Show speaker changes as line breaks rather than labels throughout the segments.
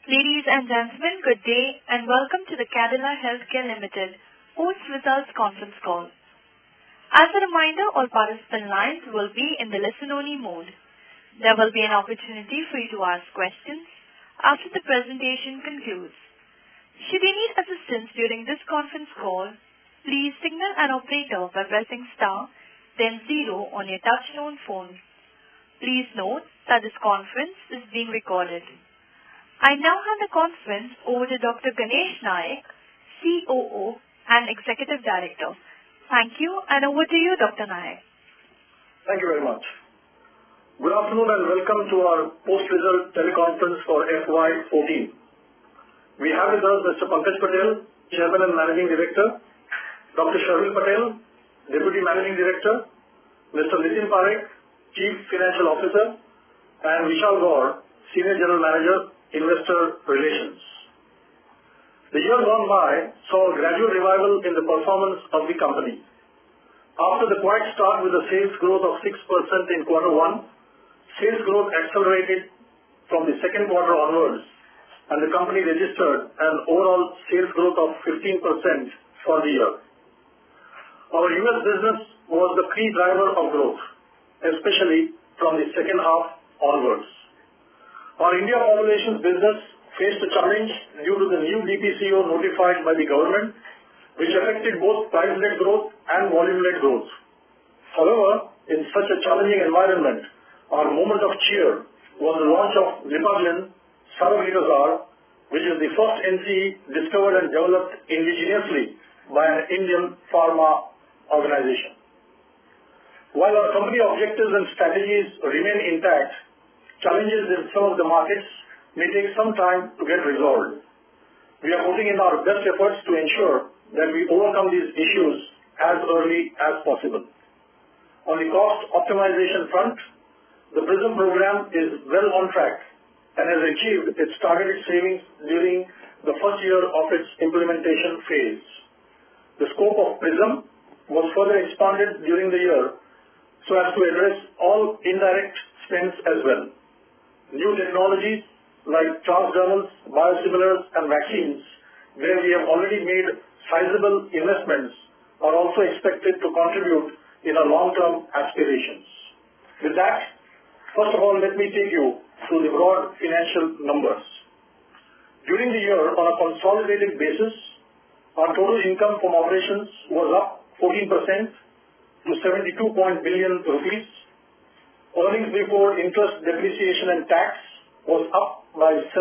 Ladies and gentlemen, good day and welcome to the Cadila Healthcare Limited post-results conference call. As a reminder, all participant lines will be in the listen-only mode. There will be an opportunity for you to ask questions after the presentation concludes. Should you need assistance during this conference call, please signal an operator by pressing star, then 0 on your touch-tone phone. Please note that this conference is being recorded. I now hand the conference over to Dr. Ganesh Nayak, COO and Executive Director. Thank you, and over to you, Dr. Nayak.
Thank you very much. Good afternoon and welcome to our post-result teleconference for FY14. We have with us Mr. Pankaj Patel, Chairman and Managing Director, Dr. Sharvil Patel, Deputy Managing Director, Mr. Nitin Parekh, Chief Financial Officer, and Vishal Gaur, Senior General Manager, Investor Relations. The year gone by saw a gradual revival in the performance of the company. After the quiet start with a sales growth of 6% in quarter 1, sales growth accelerated from the second quarter onwards, and the company registered an overall sales growth of 15% for the year. Our US business was the key driver of growth, especially from the second half onwards. Our India formulations business faced a challenge due to the new DPCO notified by the government, which affected both price-led growth and volume-led growth. However, in such a challenging environment, our moment of cheer was the launch of Lipaglyn Saroglitazar, which is the first NCE discovered and developed indigenously by an Indian pharma organization. While our company objectives and strategies remain intact, challenges in some of the markets may take some time to get resolved. We are putting in our best efforts to ensure that we overcome these issues as early as possible. On the cost optimization front, the PRISM program is well on track and has achieved its targeted savings during the first year of its implementation phase. The scope of PRISM was further expanded during the year so as to address all indirect spends as well. New technologies like transdermals, biosimilars and vaccines, where we have already made sizable investments, are also expected to contribute in our long-term aspirations. With that, first of all, let me take you through the broad financial numbers. During the year, on a consolidated basis, our total income from operations was up 14% to 72 billion rupees. Earnings before interest, depreciation and tax was up by 7%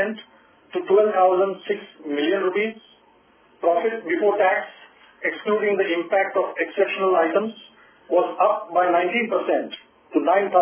to 12,006 million rupees. Profit before tax, excluding the impact of exceptional items, was up by 19% to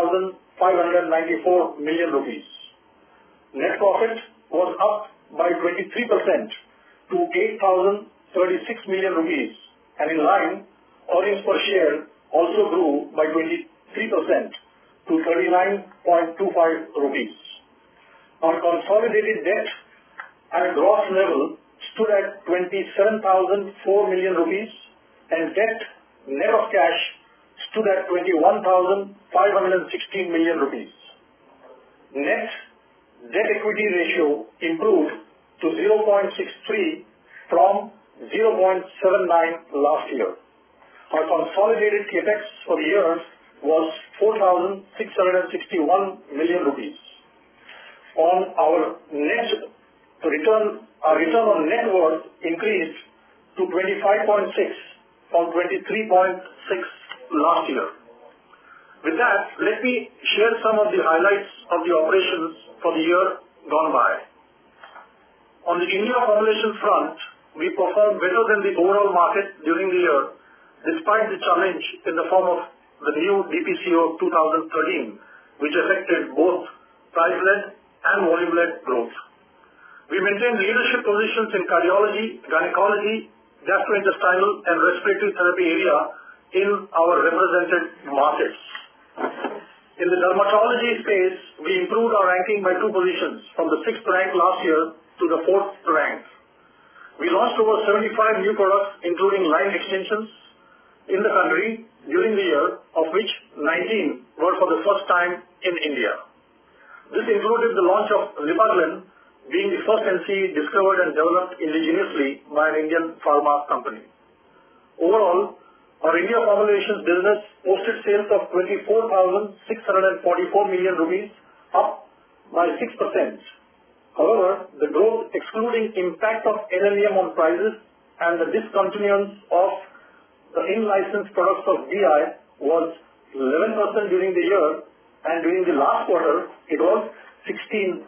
9,594 million rupees. Net profit was up by 23% to 8,036 million rupees, and in line, earnings per share also grew by 23% to 39.25 rupees. Our consolidated debt at a gross level stood at 27,004 million rupees, and debt net of cash stood at 21,516 million rupees. Net debt equity ratio improved to 0.63 from 0.79 last year. Our consolidated capex for the year was 4,661 million rupees. On our return on net worth increased to 25.6 from 23.6 last year. With that, let me share some of the highlights of the operations for the year gone by. On the India formulation front, we performed better than the overall market during the year, despite the challenge in the form of the new DPCO 2013, which affected both price-led and volume-led growth. We maintained leadership positions in cardiology, gynecology, gastrointestinal and respiratory therapy area in our represented markets. In the dermatology space, we improved our ranking by 2 positions, from the 6th rank last year to the 4th rank. We launched over 75 new products, including line extensions, in the country during the year, of which 19 were for the first time in India. This included the launch of Lipaglyn, being the first NCE discovered and developed indigenously by an Indian pharma company. Overall, our India formulations business posted sales of 24,644 million rupees, up by 6%. However, the growth excluding impact of NLEM on prices and the discontinuance of the in-licensed products of BI was 11% during the year, and during the last quarter, it was 16%.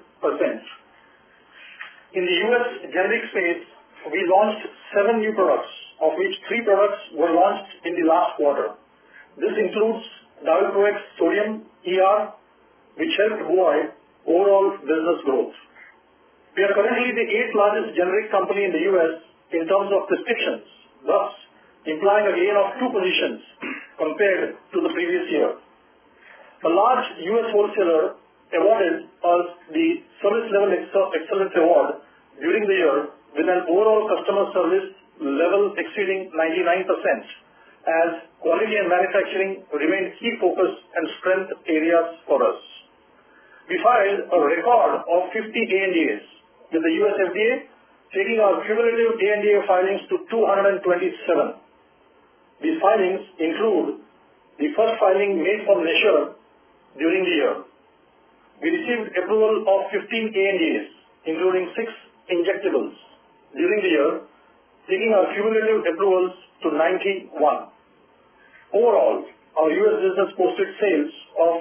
In the US generic space, we launched 7 new products, of which 3 products were launched in the last quarter. This includes Divalproex Sodium ER, which helped buoy overall business growth. We are currently the 8th largest generic company in the US in terms of prescriptions, thus implying a gain of 2 positions compared to the previous year. A large US wholesaler awarded us the Service Level Excellence Award during the year with an overall customer service level exceeding 99%, as quality and manufacturing remain key focus and strength areas for us. We filed a record of 50 ANDAs with the US FDA, taking our cumulative ANDA filings to 227. These filings include the first filing made from Nature during the year. We received approval of 15 ANDAs, including 6 injectables, during the year, taking our cumulative approvals to 91. Overall, our US business posted sales of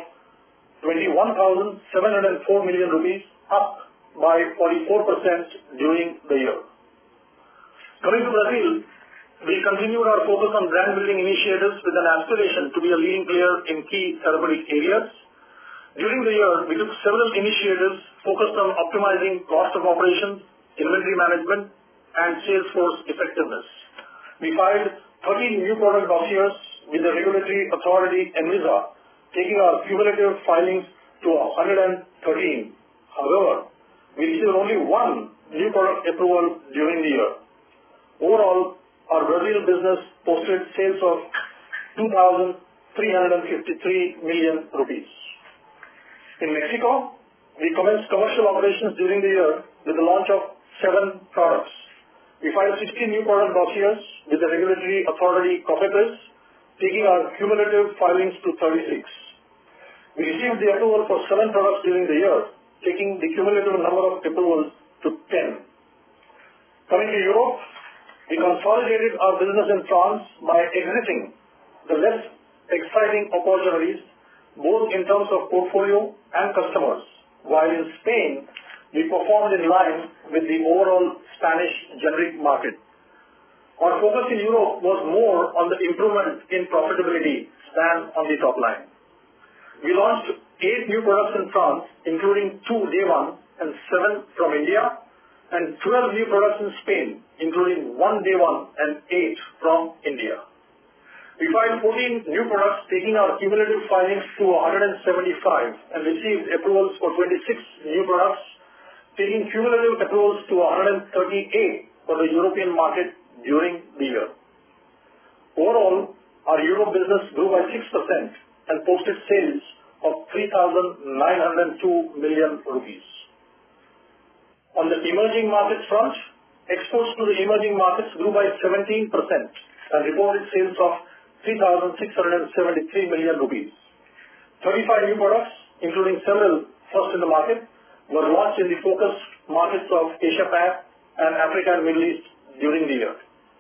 21,704 million rupees, up by 44% during the year. Coming to Brazil, we continued our focus on brand building initiatives with an aspiration to be a leading player in key therapeutic areas. During the year, we took several initiatives focused on optimizing cost of operations, inventory management, and sales force effectiveness. We filed 13 new product dossiers with the regulatory authority ANVISA, taking our cumulative filings to 113. However, we received only 1 new product approval during the year. Overall, our Brazil business posted sales of 2,353 million rupees. In Mexico, we commenced commercial operations during the year with the launch of 7 products. We filed 16 new product dossiers with the regulatory authority COFEPRIS, taking our cumulative filings to 36. We received the approval for 7 products during the year, taking the cumulative number of approvals to 10. Coming to Europe, we consolidated our business in France by exiting the less exciting opportunities, both in terms of portfolio and customers, while in Spain, we performed in line with the overall Spanish generic market. Our focus in Europe was more on the improvement in profitability than on the top line. We launched 8 new products in France, including 2 Day 1 and 7 from India, and 12 new products in Spain, including 1 Day 1 and 8 from India. We filed 14 new products, taking our cumulative filings to 175, and received approvals for 26 new products, taking cumulative approvals to 138 for the European market during the year. Overall, our Europe business grew by 6% and posted sales of 3,902 million rupees. On the emerging markets front, exports to the emerging markets grew by 17% and reported sales of 3,673 million rupees. 35 new products, including several first in the market, were launched in the focus markets of Asia Pac and Africa and Middle East during the year.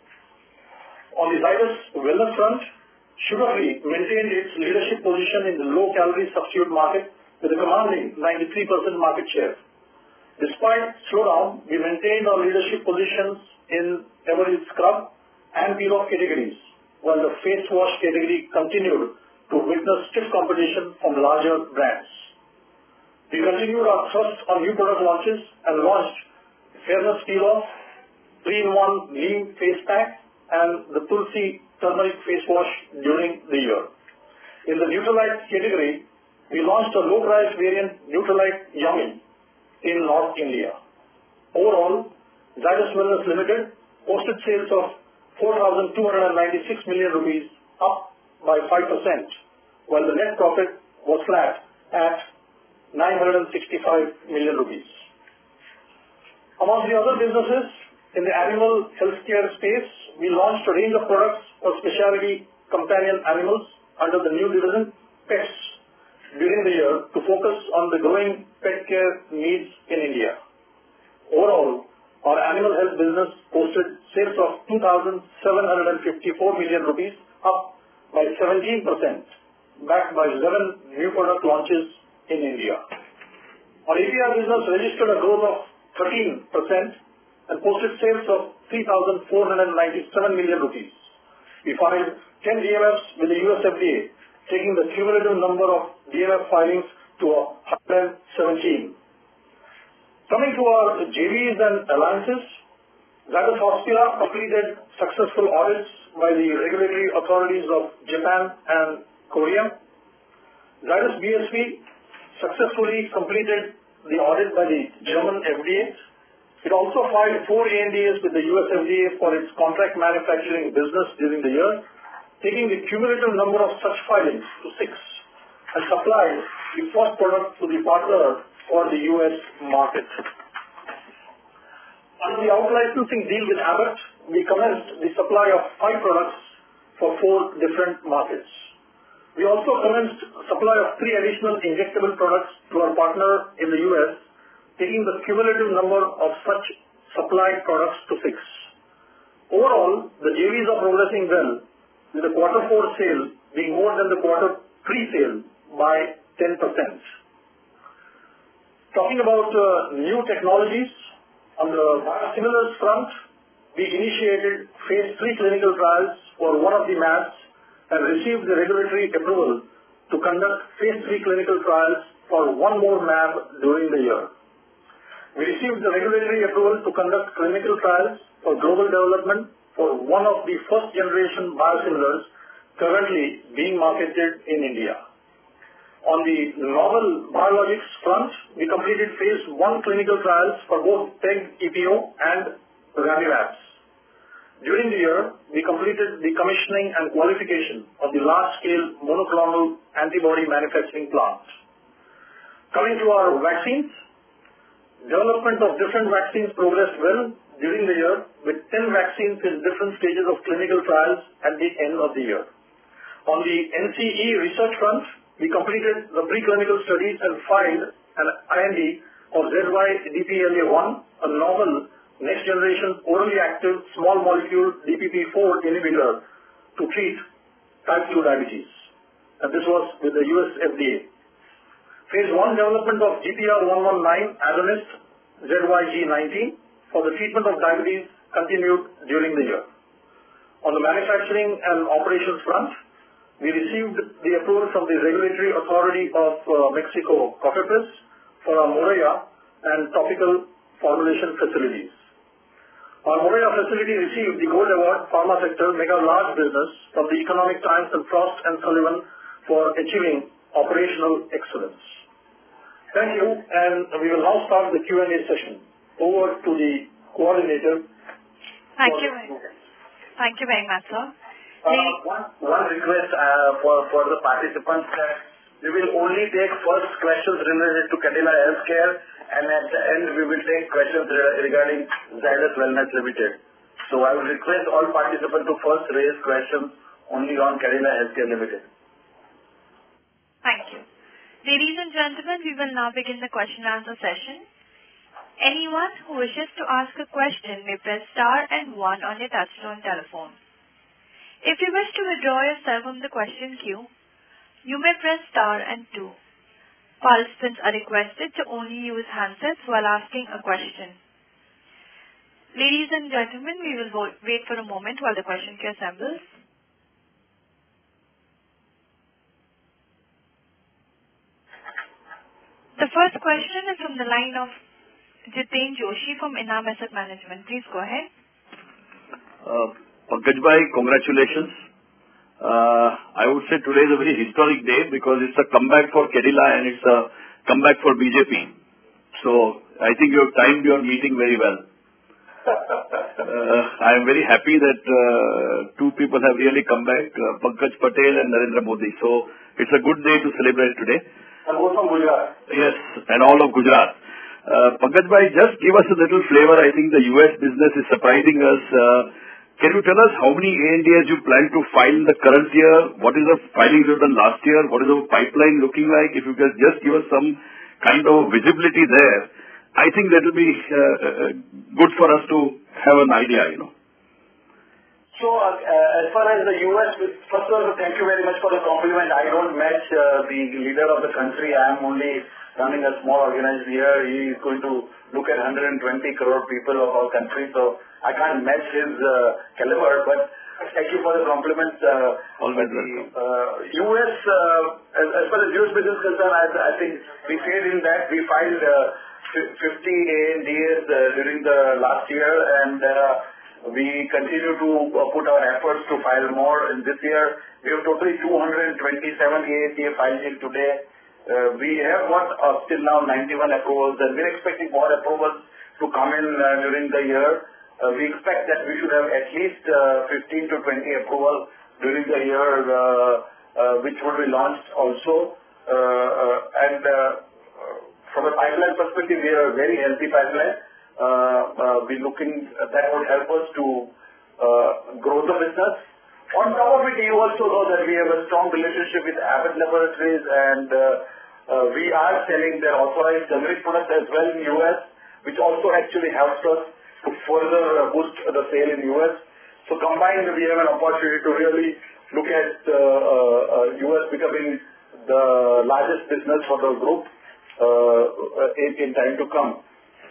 On the Zydus wellness front, Sugar Free maintained its leadership position in the low-calorie substitute market with a commanding 93% market share. Despite slowdown, we maintained our leadership positions in Evereast Scrub and Peel-Off categories, while the face wash category continued to witness stiff competition from larger brands. We continued our thrust on new product launches and launched Fairness Peel-Off, 3-in-1 Neem Face Pack, and the Tulsi Turmeric Face Wash during the year. In the Nutralite category, we launched a low-price variant Nutralite Yummy in North India. Overall, Zydus Wellness Limited posted sales of 4,296 million rupees, up by 5%, while the net profit was flat at 965 million rupees. Among the other businesses in the animal healthcare space, we launched a range of products for specialty companion animals under the new division, Pets, during the year to focus on the growing pet care needs in India. Overall, our animal health business posted sales of 2,754 million rupees, up by 17%, backed by 11 new product launches in India. Our API business registered a growth of 13% and posted sales of 3,497 million rupees. We filed 10 DMFs with the US FDA, taking the cumulative number of DMF filings to 117. Coming to our JVs and alliances, Zydus Hospira completed successful audits by the regulatory authorities of Japan and Korea. Zydus BSV successfully completed the audit by the German FDA. It also filed 4 ANDAs with the US FDA for its contract manufacturing business during the year, taking the cumulative number of such filings to 6, and supplied the first product to the partner for the US market. Under the out-licensing deal with Abbott, we commenced the supply of 5 products for 4 different markets. We also commenced supply of 3 additional injectable products to our partner in the US, taking the cumulative number of such supplied products to 6. Overall, the JVs are progressing well, with the quarter 4 sale being more than the quarter 3 sale by 10%. Talking about new technologies, on the biosimilars front, we initiated phase 3 clinical trials for one of the mAbs and received the regulatory approval to conduct phase 3 clinical trials for one more mAb during the year. We received the regulatory approval to conduct clinical trials for global development for one of the first generation biosimilars currently being marketed in India. On the novel biologics front, we completed phase 1 clinical trials for both PEG-EPO and Ramibabs. During the year, we completed the commissioning and qualification of the large-scale monoclonal antibody manufacturing plant. Coming to our vaccines, development of different vaccines progressed well during the year, with 10 vaccines in different stages of clinical trials at the end of the year. On the NCE research front, we completed the preclinical studies and filed an IND for ZY-DPLA1, a novel next-generation orally active small molecule DPP-4 inhibitor to treat type 2 diabetes. And this was with the US FDA. Phase 1 development of GPR119 agonist ZYG19 for the treatment of diabetes continued during the year. On the manufacturing and operations front, we received the approval from the regulatory authority of Mexico, COFEPRIS, for our Moraiya and topical formulation facilities. Our Moraiya facility received the Gold Award Pharma Sector Mega Large Business from the Economic Times and Frost & Sullivan for achieving operational excellence. Thank you, and we will now start the Q&A session. Over to the coordinator.
Thank you very much, sir.
One request for the participants that we will only take first questions related to Cadila Healthcare, and at the end we will take questions regarding Zydus Wellness Limited. So I will request all participants to first raise questions only on Cadila Healthcare Limited.
Thank you. Ladies and gentlemen, we will now begin the question and answer session. Anyone who wishes to ask a question may press star and 1 on your touchtone telephone. If you wish to withdraw yourself from the question queue, you may press star and 2. Participants are requested to only use handsets while asking a question. Ladies and gentlemen, we will wait for a moment while the question queue assembles. The first question is from the line of Jiten Joshi from Enam Asset Management. Please go ahead.
Pankaj bhai, congratulations. I would say today is a very historic day because it's a comeback for Cadila and it's a comeback for BJP. So I think you have timed your meeting very well. I am very happy that two people have really come back, Pankaj Patel and Narendra Modi. So it's a good day to celebrate today.
And both from Gujarat.
Yes, and all of Gujarat. Pankaj bhai, just give us a little flavor. I think the US business is surprising us. Can you tell us how many ANDAs you plan to file in the current year? What is the filings you've done last year? What is the pipeline looking like? If you can just give us some kind of visibility there, I think that will be good for us to have an idea,
So, as far as the US, first of all, thank you very much for the compliment. I don't match the leader of the country. I am only running a small organization here. He is going to look at 120 crore people of our country, so I can't match his caliber, but thank you for the compliment.
Always welcome.
US, as far as US business is concerned, I think we said in that we filed 50 ANDAs during the last year, and we continue to put our efforts to file more in this year. We have totally 227 ANDA filed till today. We have got till now 91 approvals, and we're expecting more approvals to come in during the year. We expect that we should have at least 15 to 20 approvals during the year, which would be launched also. And from a pipeline perspective, we have a very healthy pipeline. We're looking, that would help us to grow the business. On top of it, you also know that we have a strong relationship with Abbott Laboratories, and we are selling their authorized generic products as well in US, which also actually helps us to further boost the sale in US. So combined, we have an opportunity to really look at US becoming the largest business for the group in time to come.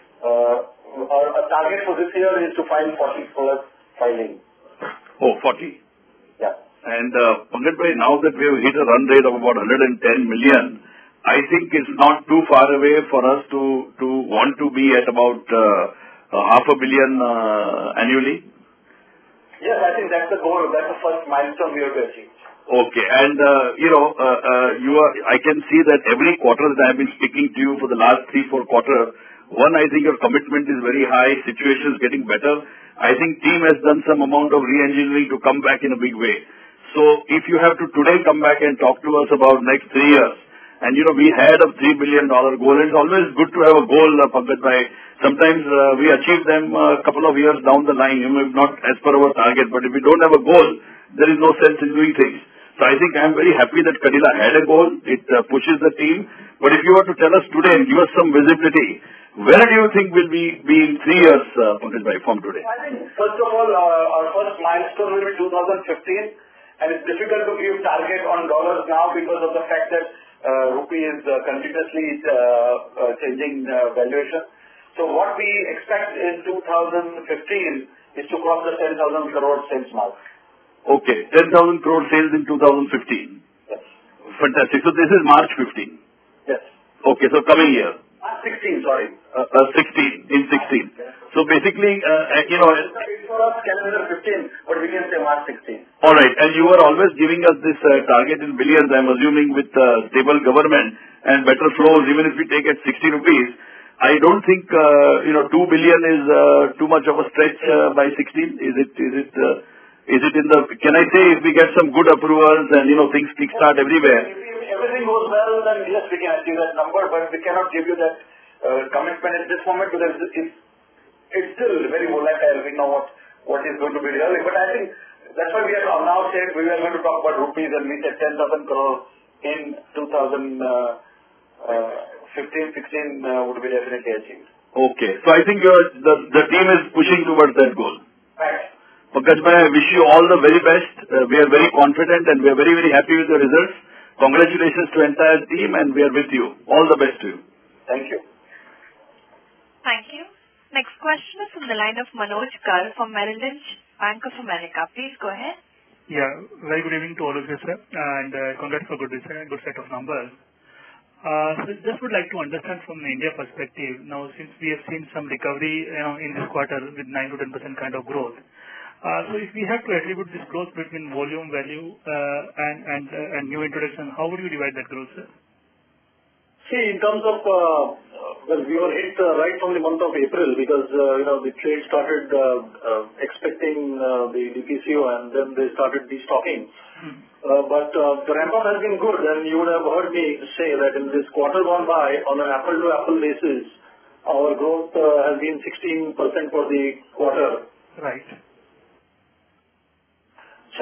Our target for this year is to file 40 plus filing.
Oh, 40.
Yeah.
And Pankaj bhai, now that we have hit a run rate of about 110 million, I think it's not too far away for us to want to be at about $500 million annually.
Yes, I think that's the goal. That's the first milestone we have to achieve.
Okay. And, I can see that every quarter that I have been speaking to you for the last 3-4 quarters, one, I think your commitment is very high, situation is getting better. I think team has done some amount of re-engineering to come back in a big way. So if you have to today come back and talk to us about next 3 years, and we had a $3 billion goal, and it's always good to have a goal, Pankaj bhai. Sometimes we achieve them a couple of years down the line, not as per our target, but if we don't have a goal, there is no sense in doing things. So I think I'm very happy that Cadila had a goal. It pushes the team. But if you were to tell us today and give us some visibility, where do you think we'll be in 3 years, Pankaj bhai, from today?
I think, first of all, our first milestone will be 2015, and it's difficult to give target on dollars now because of the fact that rupee is continuously changing valuation. So what we expect in 2015 is to cross the 10,000 crore sales mark.
Okay, 10,000 crore sales in 2015.
Yes.
Fantastic. So this is March 15.
Yes.
Okay, so coming year.
March 16, sorry.
16. So basically,
It's for us calendar 15, but we can say March 16.
All right. And you were always giving us this target in billions, I'm assuming, with stable government and better flows, even if we take at 60 rupees. I don't think, 2 billion is too much of a stretch by 16. Is it in the, can I say if we get some good approvals and, things kickstart everywhere?
If everything goes well, then yes, we can achieve that number, but we cannot give you that commitment at this moment because it's still very volatile. We know what is going to be really, but I think that's why we have now said we are going to talk about rupees, and we said 10,000 crore in 2015-16 would be definitely achieved.
Okay. So I think the team is pushing towards that goal.
Right.
Pankaj bhai, I wish you all the very best. We are very confident and we are very, very happy with the results. Congratulations to entire team, and we are with you. All the best to you.
Thank you.
Thank you. Next question is from the line of Manoj Kar from Merrill Lynch, Bank of America. Please go ahead.
Yeah, very good evening to all of you, sir, and congrats for good set of numbers. So just would like to understand from the India perspective, now since we have seen some recovery in this quarter with 9 to 10% kind of growth. So if we have to attribute this growth between volume, value, and new introduction, how would you divide that growth, sir?
See, in terms of, we were hit right from the month of April because, the trade started expecting the DPCO and then they started destocking. But the ramp-up has been good, and you would have heard me say that in this quarter gone by, on an apple-to-apple basis, our growth has been 16% for the quarter.
Right.
So,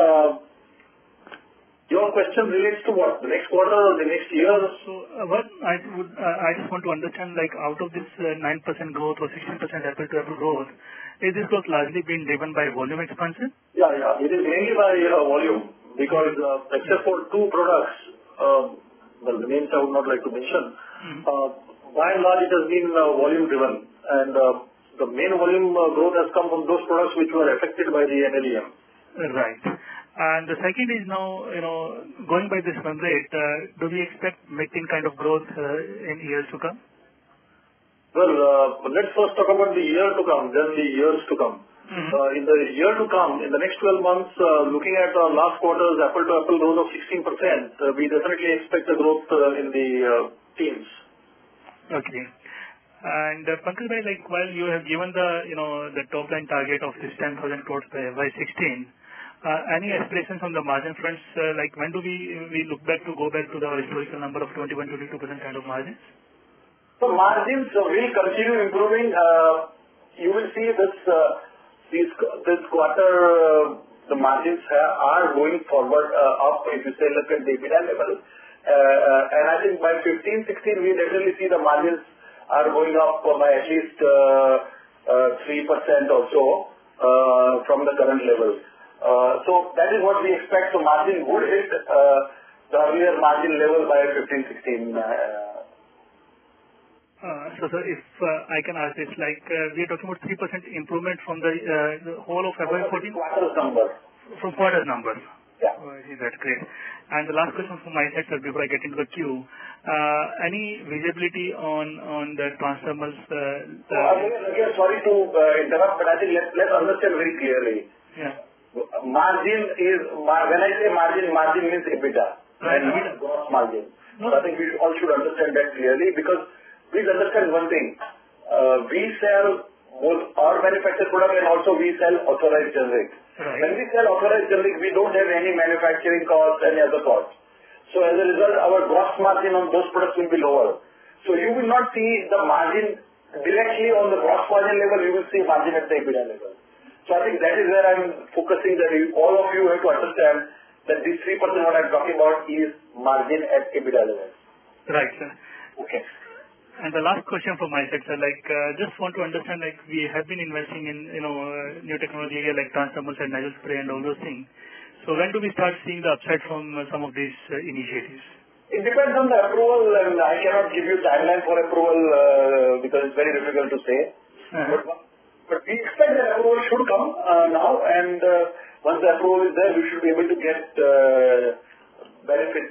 your question relates to what? The next quarter or the next year?
So, I just want to understand, like, out of this 9% growth or 16% apple-to-apple growth, is this growth largely being driven by volume expansion?
Yeah. It is mainly by volume because except for two products, well, the names I would not like to mention, by and large it has been volume driven, and the main volume growth has come from those products which were affected by the NLEM.
Right. And the second is now, going by this run rate, do we expect mid-teen kind of growth in years to come?
Well, let's first talk about the year to come, then the years to come. In the year to come, in the next 12 months, looking at our last quarter's apple-to-apple growth of 16%, we definitely expect a growth in the teens.
Okay. And Pankaj bhai, like, while you have given the top line target of this 10,000 crores by FY16, any aspirations on the margin fronts? Like, when do we look back to go back to the historical number of 21-22% kind of margins?
So margins will continue improving. You will see this quarter the margins are going forward up. If you say look at the EBITDA level, and I think by 15-16 we definitely see the margins are going up by at least 3% or so from the current level. So that is what we expect. So margin would hit the earlier margin level by 15-16.
So sir, if I can ask this, like, we are talking about 3% improvement from the whole of FY14?
Quarter's number.
From quarter number.
Yeah.
I see, that's great. And the last question from my side, sir, before I get into the queue, any visibility on the transformers?
Again, sorry to interrupt, but I think let's understand very clearly.
Yeah.
Margin is, when I say margin means EBITDA.
Right.
And not gross margin.
No.
So I think we all should understand that clearly, because please understand one thing. We sell both our manufactured product and also we sell authorized generic.
Right.
When we sell authorized generic, we don't have any manufacturing costs, any other costs. So as a result, our gross margin on those products will be lower. So you will not see the margin directly on the gross margin level, you will see margin at the EBITDA level. So I think that is where I'm focusing, that all of you have to understand that this 3% what I'm talking about is margin at EBITDA level.
Right, sir.
Okay.
And the last question from my side, sir, like, just want to understand, like, we have been investing in, new technology area like transdermal and nasal spray and all those things. So when do we start seeing the upside from some of these initiatives?
It depends on the approval, and I cannot give you timeline for approval because it's very difficult to say. But we expect that approval should come now, and once the approval is there, we should be able to get benefit.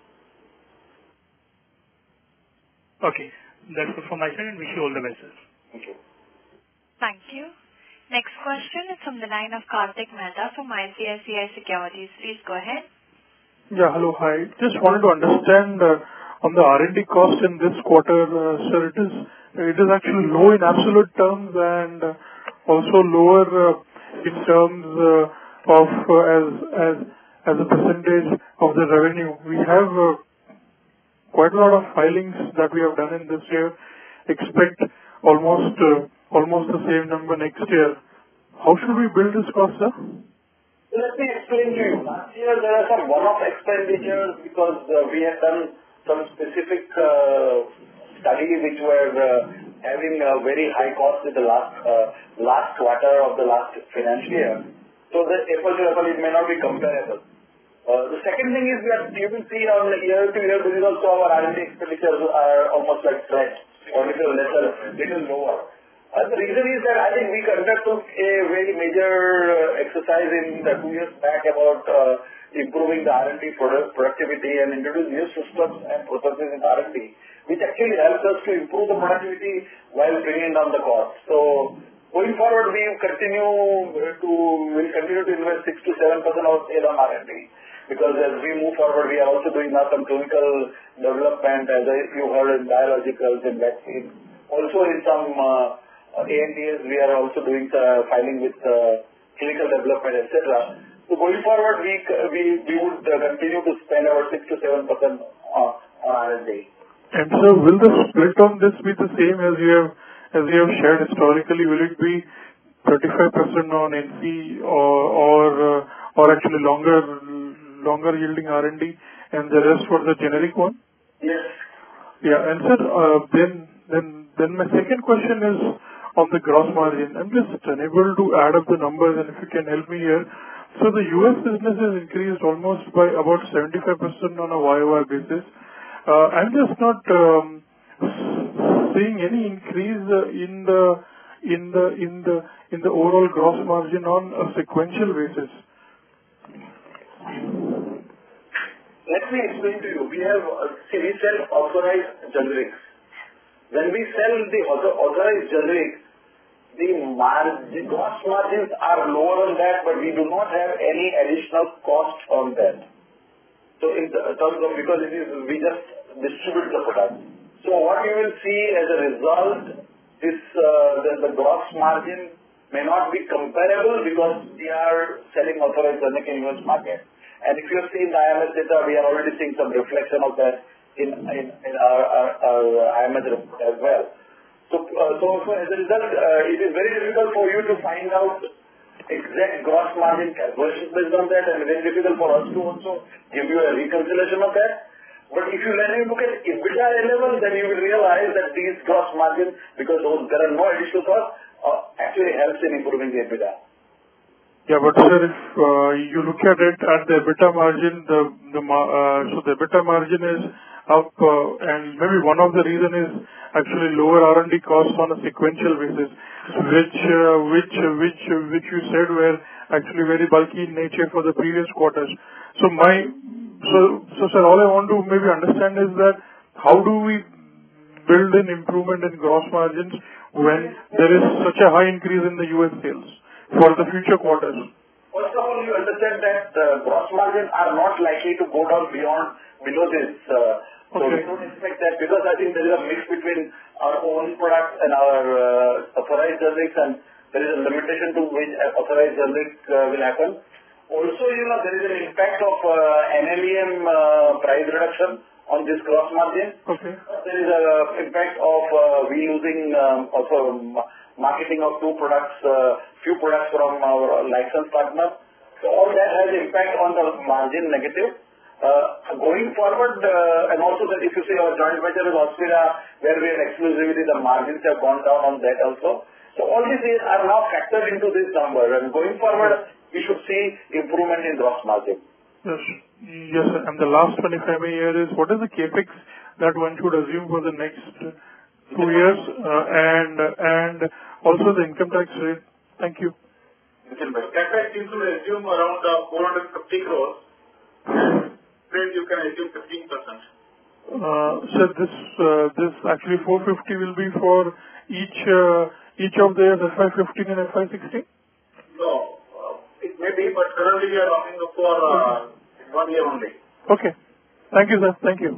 Okay. That's it from my side, and wish you all the best, sir.
Thank you.
Thank you. Next question is from the line of Kartik Mehta from ICICI Securities. Please go ahead.
Yeah, hello, hi. Just wanted to understand on the R&D cost in this quarter, sir, it is actually low in absolute terms and also lower in terms of as a percentage of the revenue. We have quite a lot of filings that we have done in this year. Expect almost the same number next year. How should we build this cost, sir?
Let me explain to you. Last year there are some one-off expenditures because we had done some specific studies which were having a very high cost in the last quarter of the last financial year. So the apple to apple, it may not be comparable. The second thing is that you will see on the year-to-year basis also our R&D expenditures are almost like flat or little lower. The reason is that I think we conducted a very major exercise in 2 years back about improving the R&D productivity and introduce new systems and processes in R&D, which actually helps us to improve the productivity while bringing down the cost. So going forward, we will continue to invest 6 to 7% of sale on R&D. Because as we move forward, we are also doing now some clinical development, as you heard, in biologicals and vaccines. Also in some ANDAs, we are also doing filing with clinical development, etc. So going forward, we would continue to spend about 6 to 7% on R&D.
And so will the split on this be the same as you have shared historically? Will it be 35% on NC or actually longer yielding R&D and the rest for the generic one?
Yes.
Yeah. And sir, then my second question is on the gross margin. I'm just unable to add up the numbers, and if you can help me here. So the US business has increased almost by about 75% on a YOY basis. I'm just not seeing any increase in the overall gross margin on a sequential basis.
Let me explain to you. We sell authorized generics. When we sell the authorized generics, the gross margins are lower on that, but we do not have any additional cost on that. So in terms of, because we just distribute the product. So what you will see as a result is the gross margin may not be comparable because we are selling authorized generic in US market. And if you have seen the IMS data, we are already seeing some reflection of that in our IMS report as well. So as a result, it is very difficult for you to find out exact gross margin calculations based on that, and very difficult for us to also give you a reconciliation of that. But if you look at EBITDA level, then you will realize that these gross margins, because there are no additional costs, actually helps in improving the EBITDA.
Yeah, but sir, if you look at it at the EBITDA margin, so the EBITDA margin is up, and maybe one of the reason is actually lower R&D costs on a sequential basis, which you said were actually very bulky in nature for the previous quarters. So sir, all I want to maybe understand is that how do we build an improvement in gross margins when there is such a high increase in the US sales for the future quarters?
First of all, you understand that gross margins are not likely to go down below this. So we don't expect that, because I think there is a mix between our own products and our authorized generics, and there is a limitation to which authorized generic will happen. Also, there is an impact of NLEM price reduction on this gross margin.
Okay.
There is an impact of we losing also marketing of few products from our licensed partner. So all that has impact on the margin negative. Going forward, and also that if you see our joint venture with Hospira, where we have exclusivity, the margins have gone down on that also. So all these are now factored into this number, and going forward, we should see improvement in gross margin.
Yes, sir. And the last one, if I may hear, is what is the capex that one should assume for the next 2 years, and also the income tax rate? Thank you.
CapEx you should assume around 450 crores. Rate you can assume 15%.
Sir, this actually 450 will be for each of the years, FY15 and FY16?
No, it may be, but currently we are talking for 1 year only.
Okay. Thank you, sir. Thank you.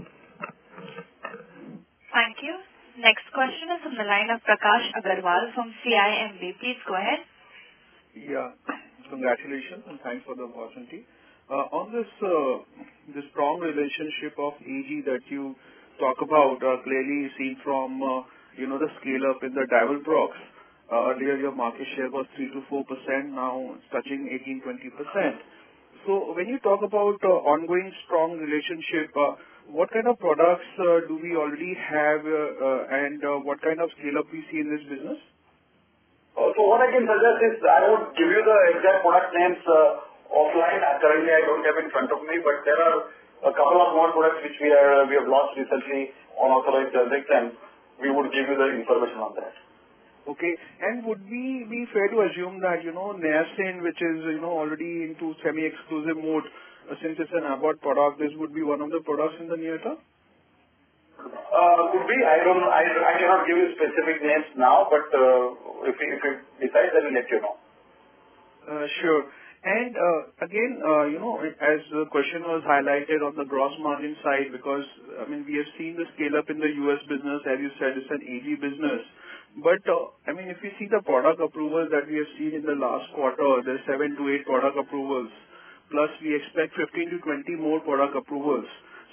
Thank you. Next question is from the line of Prakash Agarwal from CIMB. Please go ahead.
Yeah. Congratulations and thanks for the opportunity. On this strong relationship of AG that you talk about, clearly seen from the scale up in the Divalprox. Earlier your market share was 3 to 4%, now it's touching 18-20%. So when you talk about ongoing strong relationship, what kind of products do we already have, and what kind of scale up we see in this business?
So what I can suggest is I would give you the exact product names offline. Currently I don't have in front of me, but there are a couple of more products which we have launched recently on authorized generics, and we would give you the information on that.
Okay. And would we be fair to assume that, Niacin, which is, already into semi-exclusive mode, since it's an Abbott product, this would be one of the products in the near term?
Could be. I cannot give you specific names now, but if we decide, then we'll let you know.
Sure. And again, as the question was highlighted on the gross margin side, because we have seen the scale up in the US business, as you said, it's an AG business. But if you see the product approvals that we have seen in the last quarter, there's 7 to 8 product approvals, plus we expect 15 to 20 more product approvals.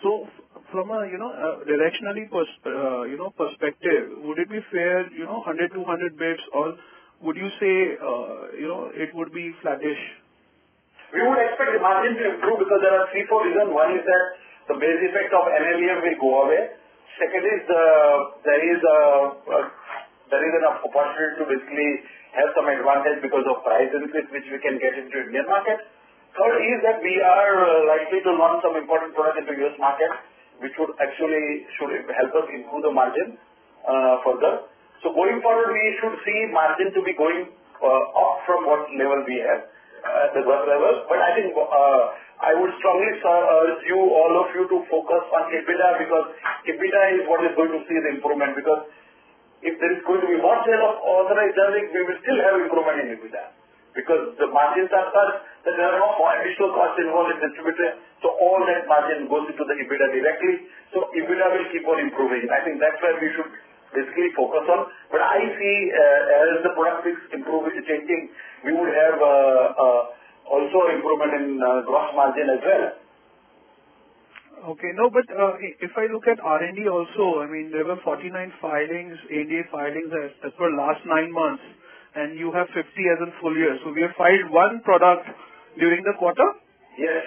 So from a, directionally perspective, would it be fair, 100, 200 bits, or would you say, it would be flattish?
We would expect the margin to improve because there are 3-4 reasons. One is that the base effect of NLEM will go away. Second is there is an opportunity to basically have some advantage because of price increase which we can get into Indian market. Third is that we are likely to launch some important products into US market, which should help us improve the margin further. So going forward, we should see margin to be going up from what level we have, the gross level. But I think I would strongly urge you, all of you, to focus on EBITDA, because EBITDA is what is going to see the improvement. Because if there is going to be more sale of authorized generic, we will still have improvement in EBITDA. Because the margins are such that there are no additional costs involved in distributor. So all that margin goes into the EBITDA directly. So EBITDA will keep on improving. I think that's where we should basically focus on. But I see as the product mix changing, we would have also improvement in gross margin as well.
Okay. No, but if I look at R&D also, I mean, there were 49 filings, ANDA filings as per last 9 months, and you have 50 as in full year. So we have filed one product during the quarter?
Yes.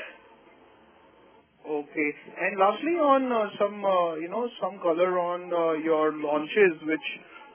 Okay. And lastly, on some color on your launches, which,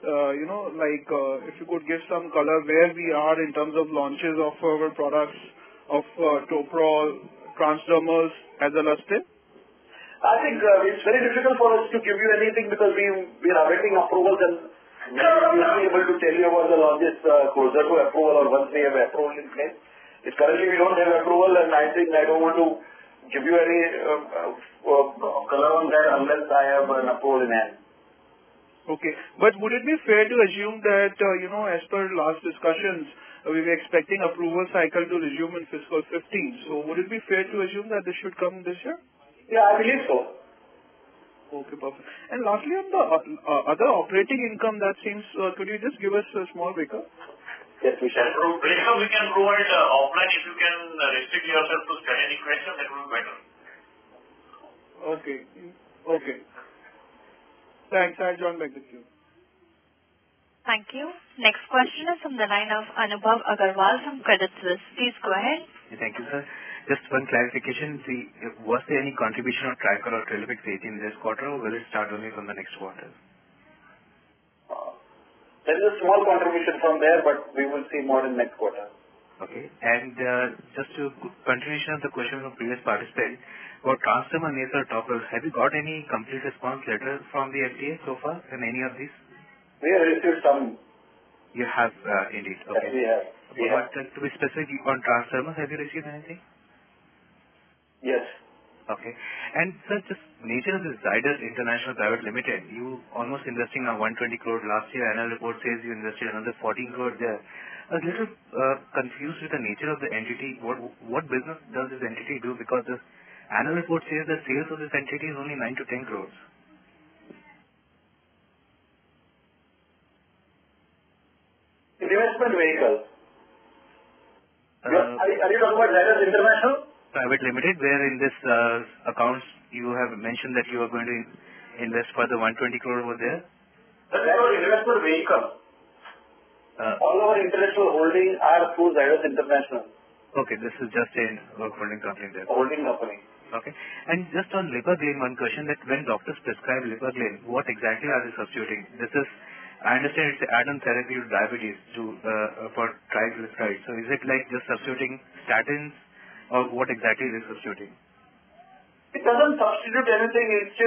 if you could give some color where we are in terms of launches of our products of Toprol, transdermals, as well as STIM?
I think it's very difficult for us to give you anything because we are awaiting approvals, and we will be able to tell you about the launches closer to approval or once we have approval in place. It's currently we don't have approval, and I think I don't want to give you any color on that unless I have an approval in hand.
Okay. But would it be fair to assume that, as per last discussions, we were expecting approval cycle to resume in fiscal 15. So would it be fair to assume that this should come this year?
Yeah, I believe so.
Okay, perfect. And lastly, on the other operating income, that seems, could you just give us a small breakup?
Yes, we shall.
Breakup we can provide offline. If you can restrict yourself to study any question, that will be better.
Okay. Okay. Thanks. I'll join back with you.
Thank you. Next question is from the line of Anubhav Agarwal from Credit Suisse. Please go ahead.
Thank you, sir. Just one clarification. Was there any contribution of Tricolor or Trilipix 18 in this quarter, or will it start only from the next quarter?
There is a small contribution from there, but we will see more in next quarter.
Okay. And just to continuation of the question from previous participant, about transdermal nasal topper, have you got any complete response letter from the FDA so far in any of these?
We have received some.
You have indeed. Okay.
Yes, we have.
But to be specific on transdermal, have you received anything?
Yes.
Okay. And sir, just nature of this Zydus International Private Limited, you almost investing now 120 crore last year. Annual report says you invested another 14 crore there. I was a little confused with the nature of the entity. What business does this entity do? Because the annual report says the sales of this entity is only 9 to 10 crores.
Investment vehicle. Are you talking about Zydus International
Private Limited, where in this accounts you have mentioned that you are going to invest further 120 crore over there?
That's our investment vehicle. All our intellectual holding are through Zydus International.
Okay, this is just a holding company there.
Holding company.
Okay. And just on Lipaglyn, one question, that when doctors prescribe Lipaglyn, what exactly are they substituting? This is, I understand it's add-on therapy to diabetes for triglycerides. So is it like just substituting statins, or what exactly is it substituting?
It doesn't substitute anything.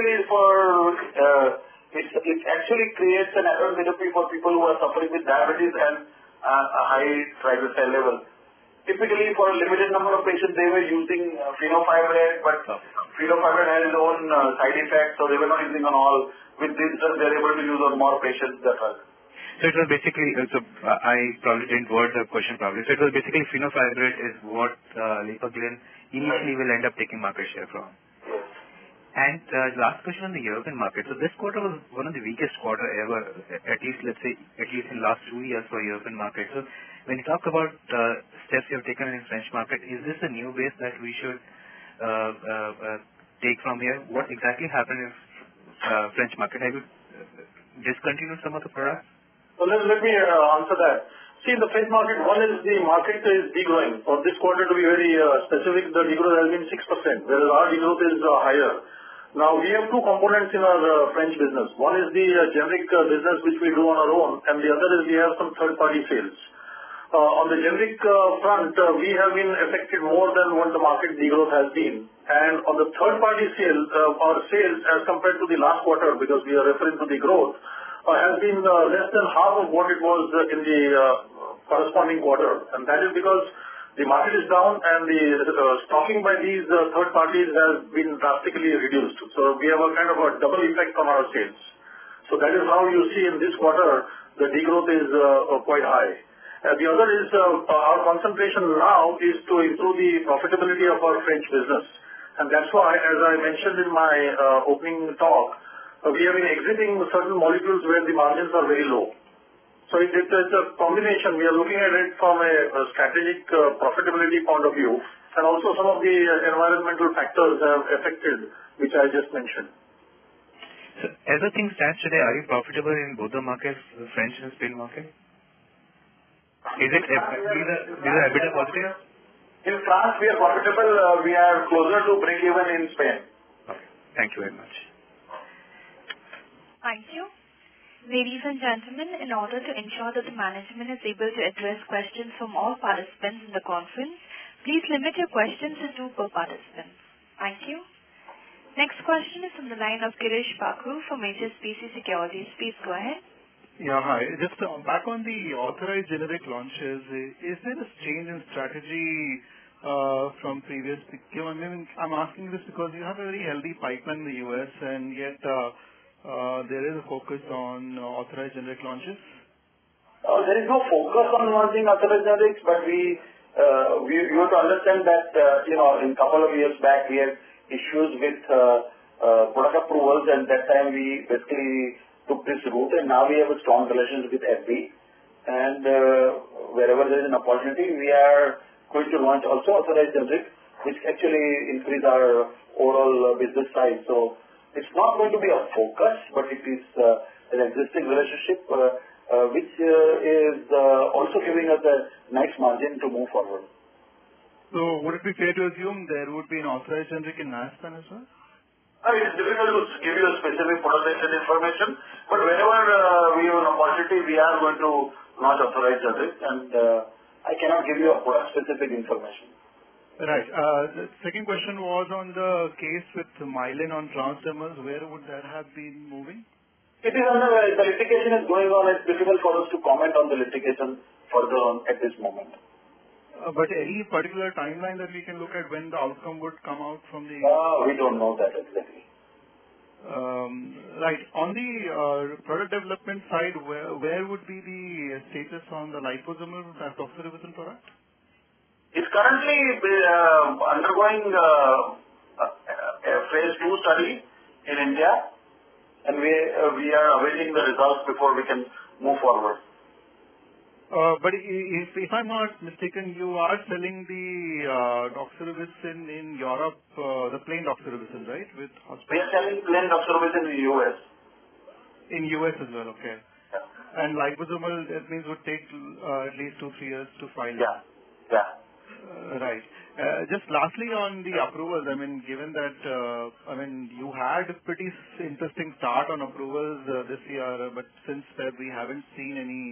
It actually creates an add-on therapy for people who are suffering with diabetes and a high triglyceride level. Typically, for a limited number of patients, they were using fenofibrate, but fenofibrate has its own side effects, so they were not using on all. With this drug, they are able to use on more patients the drug.
So it was basically, I probably didn't word the question properly. So it was basically fenofibrate is what Lipaglyn initially will end up taking market share from. And last question on the European market. So this quarter was one of the weakest quarter ever, at least in last 2 years for European market. So when you talk about steps you have taken in French market, is this a new base that we should take from here? What exactly happened in French market? Have you discontinued some of the products?
So let me answer that. See, in the French market, one is the market is degrowing. For this quarter, to be very specific, the degrowth has been 6%, whereas our degrowth is higher. Now, we have two components in our French business. One is the generic business which we do on our own, and the other is we have some third-party sales. On the generic front, we have been affected more than what the market degrowth has been. And on the third-party sales, our sales as compared to the last quarter, because we are referring to the growth, has been less than half of what it was in the corresponding quarter. And that is because the market is down and the stocking by these third parties has been drastically reduced. So we have a kind of a double effect on our sales. So that is how you see in this quarter the degrowth is quite high. The other is our concentration now is to improve the profitability of our French business. And that's why, as I mentioned in my opening talk, we have been exiting certain molecules where the margins are very low. So it's a combination. We are looking at it from a strategic profitability point of view, and also some of the environmental factors have affected, which I just mentioned.
So as the thing stands today, are you profitable in both the markets, the French and Spain market? Is it EBITDA positive?
In France, we are profitable. We are closer to break even in Spain.
Okay. Thank you very much.
Thank you. Ladies and gentlemen, in order to ensure that the management is able to address questions from all participants in the conference, please limit your questions to 2 per participant. Thank you. Next question is from the line of Girish Bakru from HSBC Securities. Please go ahead.
Yeah, hi. Just back on the authorized generic launches, is there a change in strategy from previous? I'm asking this because you have a very healthy pipeline in the US, and yet there is a focus on authorized generic launches.
There is no focus on launching authorized generics, but you have to understand that in a couple of years back we had issues with product approvals, and that time we basically took this route, and now we have a strong relationship with FD, and wherever there is an opportunity, we are going to launch also authorized generic, which actually increase our overall business size. So it's not going to be a focus, but it is an existing relationship which is also giving us a nice margin to move forward.
So would it be fair to assume there would be an authorized generic in Aspen as well?
It's difficult to give you a specific product information, but whenever we have an opportunity, we are going to launch authorized generic, and I cannot give you a product specific information.
Right. The second question was on the case with Mylan on transdermals. Where would that have been moving?
It is under the litigation is going on. It's difficult for us to comment on the litigation further on at this moment.
But any particular timeline that we can look at when the outcome would come out from the...
We don't know that exactly.
Right. On the product development side, where would be the status on the liposomal doxorubicin product?
It's currently undergoing a phase 2 study in India, and we are awaiting the results before we can move forward.
But if I'm not mistaken, you are selling the doxorubicin in Europe, the plain doxorubicin, right? With hospitals.
We are selling plain doxorubicin in the US.
In US as well, okay.
Yeah.
And liposomal, that means would take at least 2-3 years to file.
Yeah.
Right. Just lastly on the approvals, given that, you had a pretty interesting start on approvals this year, but since that we haven't seen any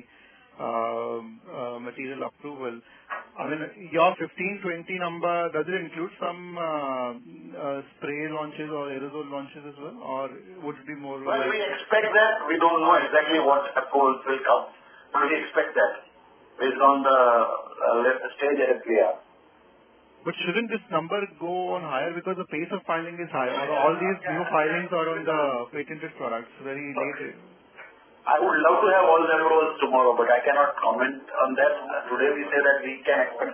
material approval. Your 15-20 number, does it include some spray launches or aerosol launches as well, or would it be more?
Well, we expect that. We don't know exactly what approvals will come, but we expect that based on the stage at we are.
But shouldn't this number go on higher because the pace of filing is higher? All these new filings are on the patented products very late.
I would love to have all the approvals tomorrow, but I cannot comment on that. Today we say that we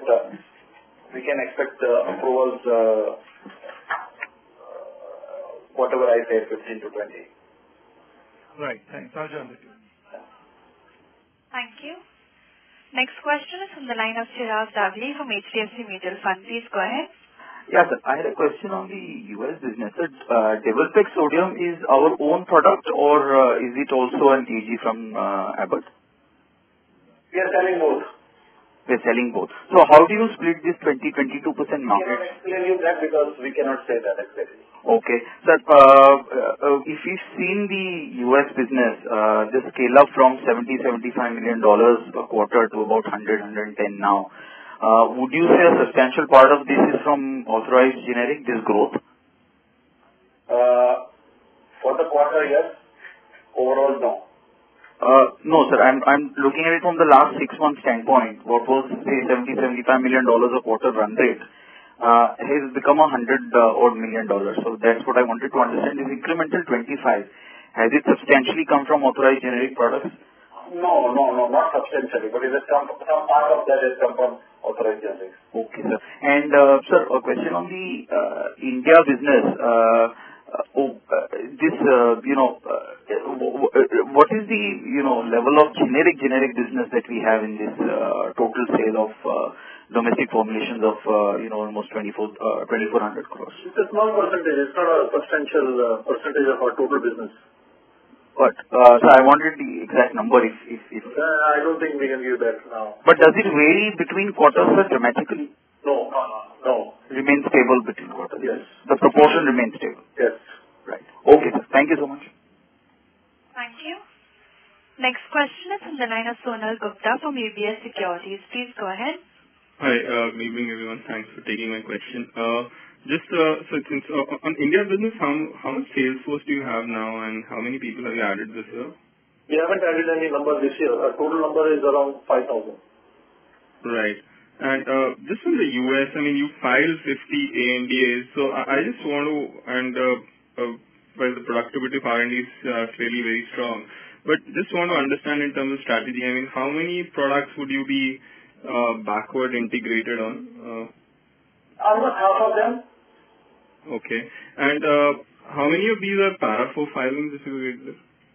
can expect approvals, whatever I say, 15 to 20.
Right. Thanks. I'll join with you.
Thank you. Next question is from the line of Chirag Dagli from HDFC Mutual Fund. Please go ahead.
Yeah, sir. I had a question on the U.S. business. Sir, Devilpex Sodium is our own product or is it also an AG from Abbott?
We are selling both.
We're selling both. So how do you split this 20-22% market?
We cannot explain you that because we cannot say that exactly.
Okay. Sir, if we've seen the U.S. business, the scale up from $70-75 million a quarter to about 100-110 now, would you say a substantial part of this is from authorized generic, this growth?
For the quarter, yes. Overall, no.
No, sir. I'm looking at it from the last 6 months standpoint. What was, say, $70-75 million a quarter run rate has become $100 million. So that's what I wanted to understand. This incremental 25, has it substantially come from authorized generic products?
No, not substantially. But it has come, some part of that has come from authorized generics.
Okay, sir. And sir, a question on the India business. What is the level of generic business that we have in this total sale of domestic formulations of almost 2,400 crores?
It's a small percentage. It's not a substantial percentage of our total business.
But so I wanted the exact number. If
I don't think we can give that now.
But does it vary between quarters, sir, dramatically?
No.
Remains stable between quarters.
Yes.
The proportion remains stable.
Yes.
Right. Okay, sir. Thank you so much.
Thank you. Next question is from the line of Sonal Gupta from UBS Securities. Please go ahead.
Hi. Good evening, everyone. Thanks for taking my question. Just since on India business, how much sales force do you have now, and how many people have you added this year?
We haven't added any number this year. Our total number is around 5,000.
Right. And just in the US, I mean, you filed 50 ANDAs, so I just want to, and well, the productivity of R&D is clearly very strong, but just want to understand in terms of strategy, I mean, how many products would you be backward integrated on?
Almost half of them.
Okay. And how many of these are Para IV filings, if you get this?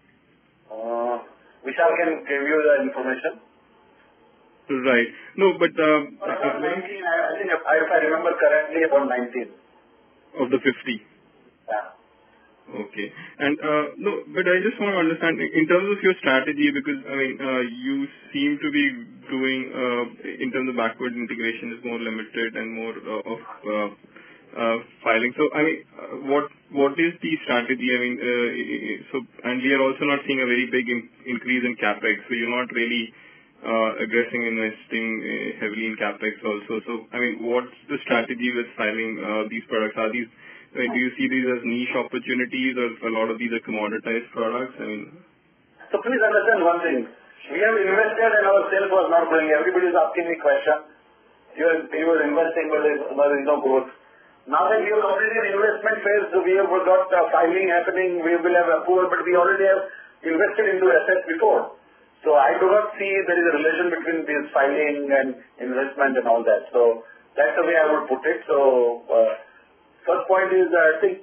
Vishal can give you the information.
Right. No, but...
About 19, I think if I remember correctly, about 19.
Of the 50?
Yeah.
Okay. And no, but I just want to understand in terms of your strategy, because I mean, you seem to be doing in terms of backward integration is more limited and more of filing. So I mean, what is the strategy? I mean, and we are also not seeing a very big increase in capex. So you're not really aggressing investing heavily in capex also. So I mean, what's the strategy with filing these products? Are these do you see these as niche opportunities, or a lot of these are commoditized products? I mean,
so please understand one thing. We have invested and our sales was not growing. Everybody is asking me question. You were investing, but there is no growth. Now that we have completed investment phase, we have got filing happening. We will have approval, but we already have invested into assets before. So I do not see there is a relation between this filing and investment and all that. So that's the way I would put it. So first point is, I think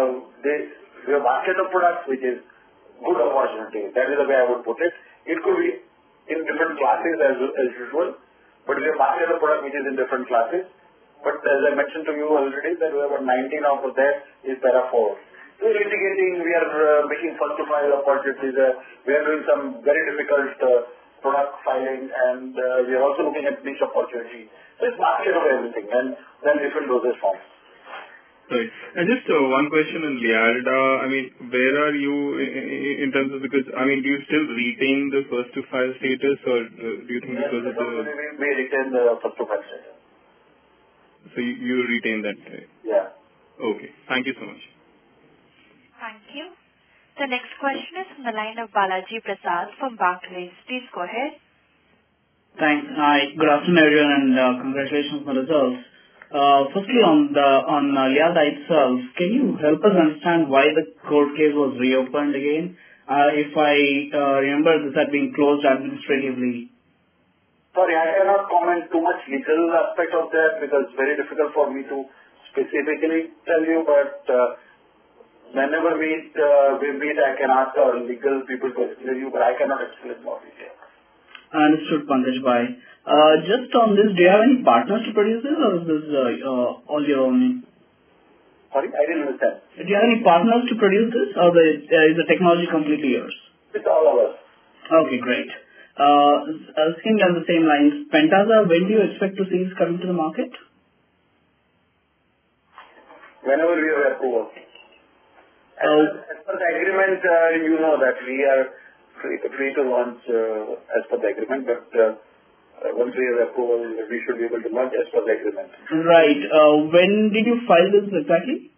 we have basket of products which is good opportunity. That is the way I would put it. It could be in different classes as usual, but we have basket of products which is in different classes. But as I mentioned to you already, that we have about 19 out of that is Para IV. We are litigating, we are making first to file opportunities. We are doing some very difficult product filing, and we are also looking at niche opportunity. So it's basket of everything, and then different dosage forms.
Right. And just one question on Lialda. I mean, where are you in terms of, because, I mean, do you still retain the first to file status, or do you think because of the...
We retain the first to file status.
So you retain that, right?
Yeah.
Okay. Thank you so much.
Thank you. The next question is from the line of Balaji Prasad from Barclays. Please go ahead.
Thanks. Hi. Good afternoon, everyone, and congratulations on the results. Firstly, on Lialda itself, can you help us understand why the court case was reopened again? If I remember, this had been closed administratively.
Sorry, I cannot comment too much legal aspect of that because it's very difficult for me to specifically tell you, but whenever we meet, I can ask our legal people to explain you, but I cannot explain more detail.
Understood, Pankaj bhai. Just on this, do you have any partners to produce this, or is this all your own?
Sorry, I didn't understand.
Do you have any partners to produce this, or is the technology completely yours?
It's all of us.
Okay, great. Staying on the same lines, Pentasa, when do you expect to see this coming to the market?
Whenever we have approval. As per the agreement, you know that we are free to launch as per the agreement, but once we have approval, we should be able to launch as per the agreement.
Right. When did you file this exactly?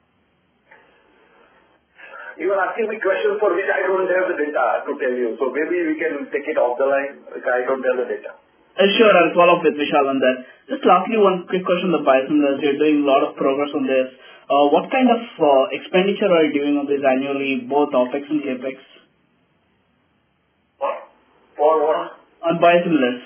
You are asking me questions for which I don't have the data to tell you. So maybe we can take it off the line because I don't have the data.
Sure, I'll follow up with Vishal on that. Just lastly, one quick question on the biosimilars. You're doing a lot of progress on this. What kind of expenditure are you doing on this annually, both OPEX and CAPEX?
For what?
On biosimilars.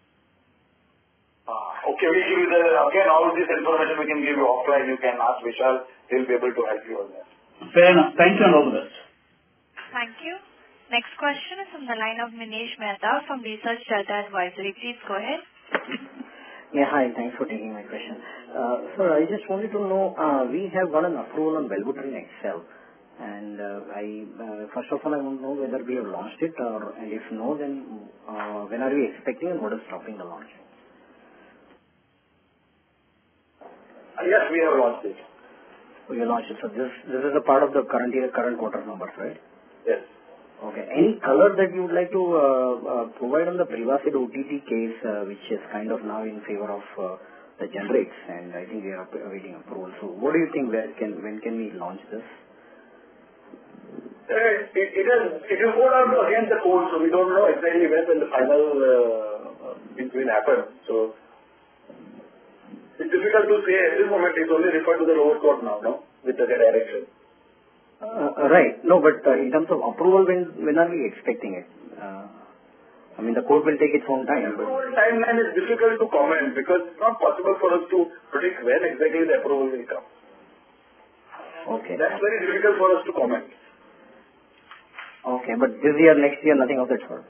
Okay, we give you again all this information we can give you offline. You can ask Vishal. He'll be able to help you on that.
Fair enough. Thank you and all the best.
Thank you. Next question is from the line of Minesh Mehta from Research Delta Advisory. Please go ahead.
Yeah, hi. Thanks for taking my question. Sir, I just wanted to know, we have got an approval on Wellbutrin XL, and first of all, I want to know whether we have launched it, and if no, then when are we expecting and what is stopping the launch?
Yes, we have launched it.
We have launched it. So this is a part of the current quarter numbers, right?
Yes.
Okay. Any color that you would like to provide on the Prevacid OTT case, which is kind of now in favor of the generics, and I think we are awaiting approval. So what do you think, when can we launch this?
It will go down to against the code, so we don't know exactly when the final thing will happen. So it's difficult to say at this moment. It's only referred to the lower court now, no? With the direction.
Right. No, but in terms of approval, when are we expecting it? I mean, the court will take its own time.
Approval timeline is difficult to comment because it's not possible for us to predict when exactly the approval will come.
Okay.
That's very difficult for us to comment.
Okay, but this year, next year, nothing of that sort?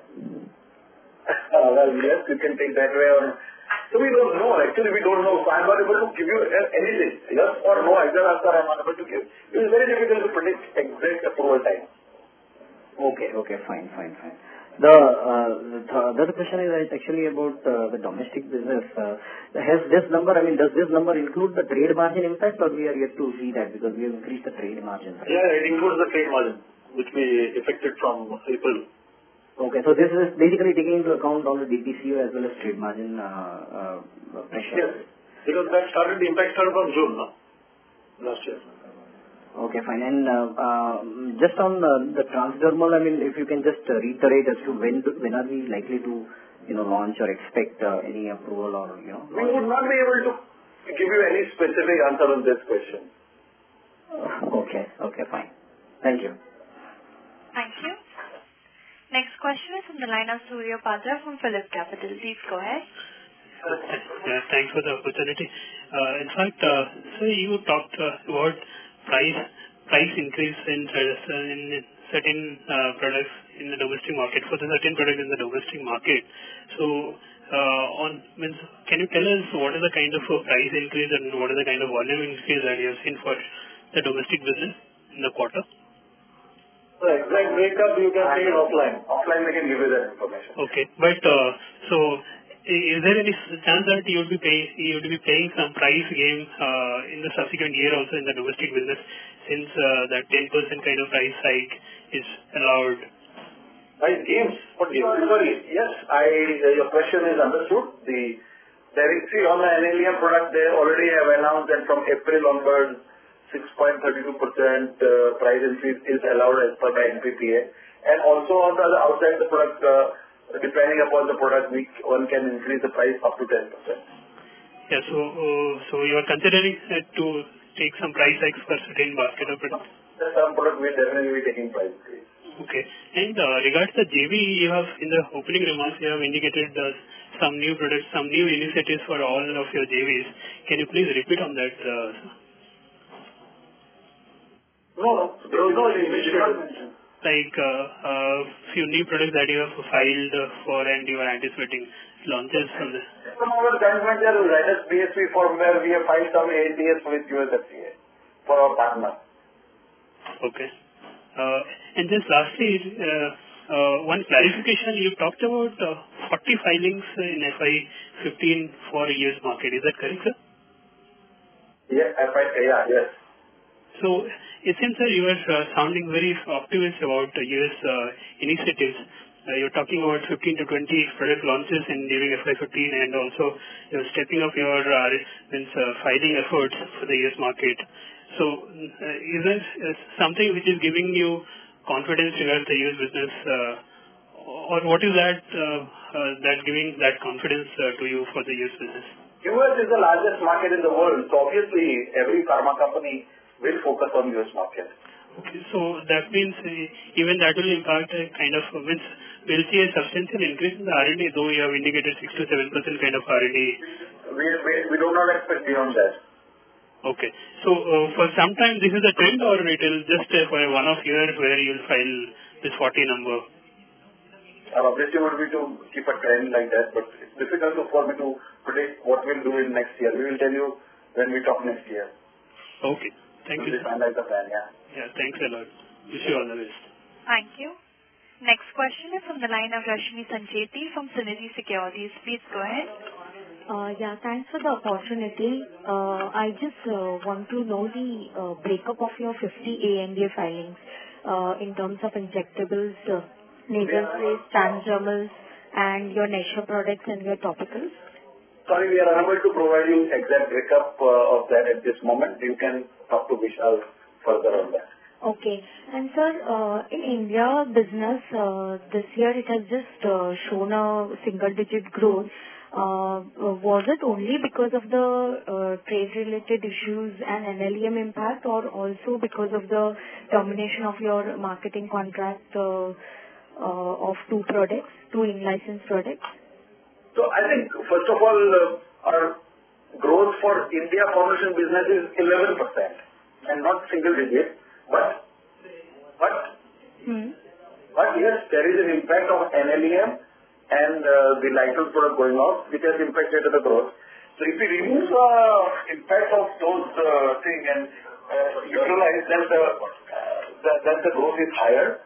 Well, yes, you can take that way or... So we don't know. Actually, we don't know. So I'm not able to give you anything. Yes or no, either answer I'm not able to give. It is very difficult to predict exact approval time.
Okay, fine. The other question is actually about the domestic business. Has this number, does this number include the trade margin impact, or we are yet to see that because we have increased the trade margin? Right?
Yeah, it includes the trade margin, which we effected from April.
Okay, so this is basically taking into account all the DPCO as well as trade margin pressure.
Yes, because the impact started from June, no? Last year.
Okay, fine. And just on the transdermal, if you can just reiterate as to when are we likely to launch or expect any approval or
We would not be able to give you any specific answer on this question.
Okay, fine. Thank you.
Thank you. Next question is from the line of Surya Patra from Phillip Capital. Please go ahead.
Thanks for the opportunity. In fact, sir, you talked about price increase in certain products in the domestic market, for the certain products in the domestic market. So, can you tell us what is the kind of price increase and what is the kind of volume increase that you have seen for the domestic business in the quarter?
The exact breakup you can take it offline.
Offline we can give you that information.
Okay, but so is there any chance that you would be playing some price game in the subsequent year also in the domestic business, since that 10% kind of price hike is allowed?
Price games? What games?
Sorry, yes, your question is understood. See, on the NLEM product, they already have announced that from April onwards, 6.32% price increase is allowed as per the NPPA. And also on the outside the product, depending upon the product, one can increase the price up to 10%.
Yeah, so you are considering to take some price hikes for certain basket of products?
Some product will definitely be taking price increase.
Okay. And regards the JV, you have in the opening remarks, you have indicated some new products, some new initiatives for all of your JVs. Can you please repeat on that, sir?
No, there was no initiative.
like few new products that you have filed for and you are anticipating launches from this?
Some of our joint venture is Zydus BSV, for where we have filed some ANDAs with US FDA for our partner.
Okay. And just lastly, one clarification, you talked about 40 filings in FY15 for US market. Is that correct, sir?
Yes.
So it seems that you are sounding very optimistic about US initiatives. You're talking about 15 to 20 product launches during FY15, and also you're stepping up your filing efforts for the US market. So is there something which is giving you confidence regarding the US business, or what is that giving that confidence to you for the US business?
US is the largest market in the world, so obviously every pharma company will focus on US market.
Okay, so that means even that will impact we'll see a substantial increase in the R&D, though you have indicated 6 to 7% kind of R&D.
We do not expect beyond that.
Okay, so for some time this is a trend, or it will just for a one-off year where you will file this 40 number?
Our objective would be to keep a trend like that, but it's difficult for me to predict what we'll do in next year. We will tell you when we talk next year.
Okay. Thank you.
We finalize the plan,
Yeah, thanks a lot. Wish you all the best.
Thank you. Next question is from the line of Rashmi Sancheti from Synergy Securities. Please go ahead.
Thanks for the opportunity. I just want to know the breakup of your 50 ANDA filings in terms of injectables, nasal sprays, transdermals, and your niche products and your topicals.
Sorry, we are unable to provide you exact breakup of that at this moment. You can talk to Vishal further on that.
Okay. And sir, in India business, this year it has just shown a single-digit growth. Was it only because of the trade-related issues and NLEM impact, or also because of the termination of your marketing contract of two in-licensed products?
So I think, first of all, our growth for India formulation business is 11% and not single digit. But yes, there is an impact of NLEM and the licensed product going off, which has impacted the growth. So if we remove the impact of those things and utilize, then the growth is higher.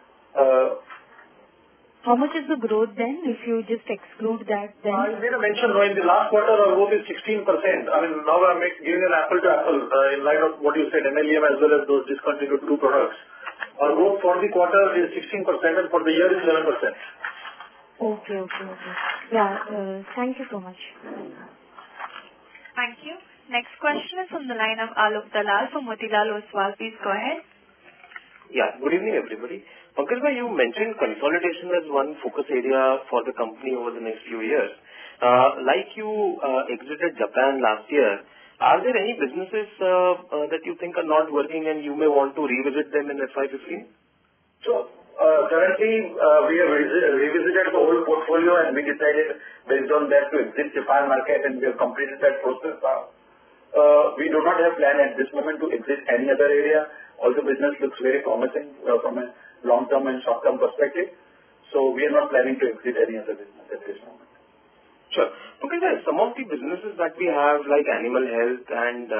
How much is the growth then, if you just exclude that? Then
I made a mention, in the last quarter our growth is 16%. I mean, now I'm giving an apple to apple in light of what you said, NLEM as well as those discontinued two products. Our growth for the quarter is 16% and for the year is 11%.
Okay. Yeah, thank you so much.
Thank you. Next question is from the line of Alok Dalal from Motilal Oswal. Please go ahead.
Yeah, good evening everybody. Pankaj bhai, you mentioned consolidation as one focus area for the company over the next few years. Like you exited Japan last year, are there any businesses that you think are not working and you may want to revisit them in FY15?
So, currently we have revisited the whole portfolio and we decided based on that to exit Japan market, and we have completed that process now. We do not have plan at this moment to exit any other area. Also, business looks very promising from a long-term and short-term perspective. So, we are not planning to exit any other business at this moment.
Sure. Okay, sir, some of the businesses that we have, like animal health and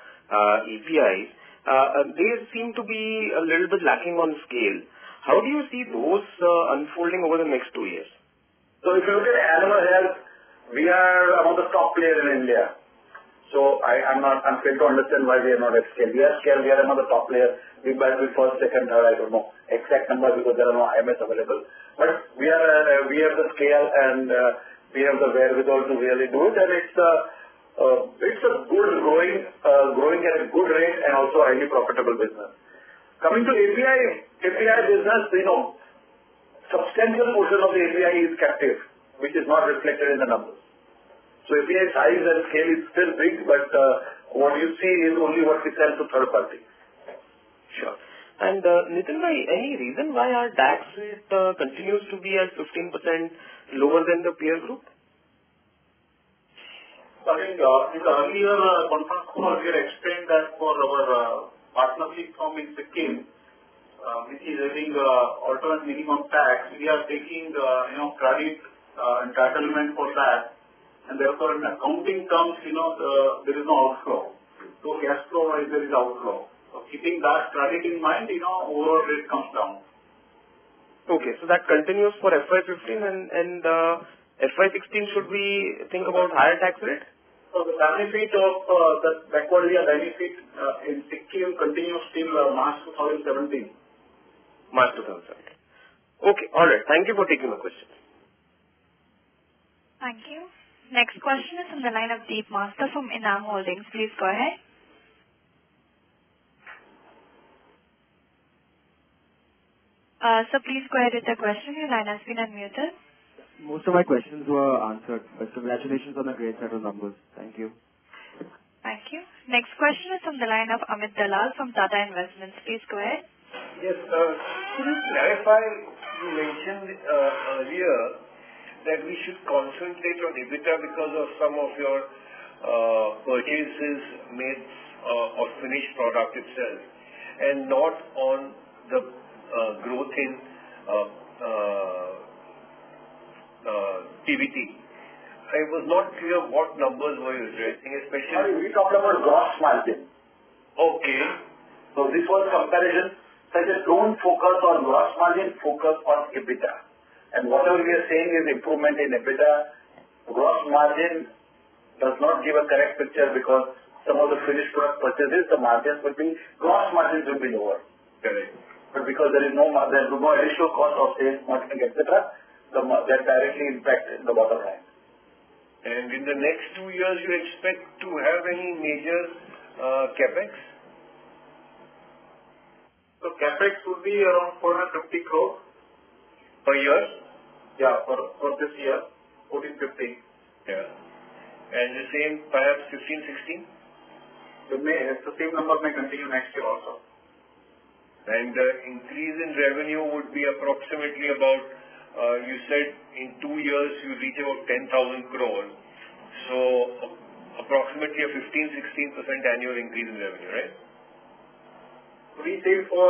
APIs, they seem to be a little bit lacking on scale. How do you see those unfolding over the next 2 years?
So, if you look at animal health, we are among the top players in India. So I'm failed to understand why we are not at scale. We are scale, we are another top player. We might be first, second, third, I don't know exact number because there are no IMS available. But we have the scale and we have the wherewithal to really do it, and it's a good growing at a good rate and also highly profitable business. Coming to API business, substantial portion of the API is captive, which is not reflected in the numbers. So API size and scale is still big, but what you see is only what we sell to third party.
Sure. And Nitin bhai, any reason why our tax rate continues to be at 15% lower than the peer group?
I think in the earlier conference call we had explained that for our partnership firm in Sikkim,
which is having alternate minimum tax, we are taking credit entitlement for that, and therefore in accounting terms, there is no outflow. So cash flow wise there is outflow. So keeping that credit in mind, overall rate comes down.
Okay, so that continues for FY15 and FY16 should we think about higher tax rate?
So the benefit of the backward area benefit in Sikkim continues till March 2017.
March 2017. Okay, alright. Thank you for taking my question.
Thank you. Next question is from the line of Deep Master from Enam Holdings. Please go ahead. So please go ahead with the question. Your line has been unmuted.
Most of my questions were answered, but congratulations on a great set of numbers. Thank you.
Thank you. Next question is from the line of Amit Dalal from Tata Investments. Please go ahead.
Yes, could you clarify, you mentioned earlier that we should concentrate on EBITDA because of some of your purchases made of finished product itself and not on the growth in PBT. I was not clear what numbers were you addressing, especially...
We talked about gross margin.
Okay.
So this was comparison. So I just don't focus on gross margin, focus on EBITDA. And whatever we are saying is improvement in EBITDA. Gross margin does not give a correct picture because some of the finished product purchases, the margins will be, gross margins will be lower.
Correct.
But because there is no additional cost of sales, marketing, etc., that directly impacts the bottom line.
And in the next 2 years, you expect to have any major capex?
So capex would be around 450 crores
per year?
Yeah, for this year, 14-15.
Yeah. And the same perhaps 15-16?
The same number may continue next year also.
And the increase in revenue would be approximately about, you said in 2 years you reach about 10,000 crores. So approximately a 15-16% annual increase in revenue, right?
We say for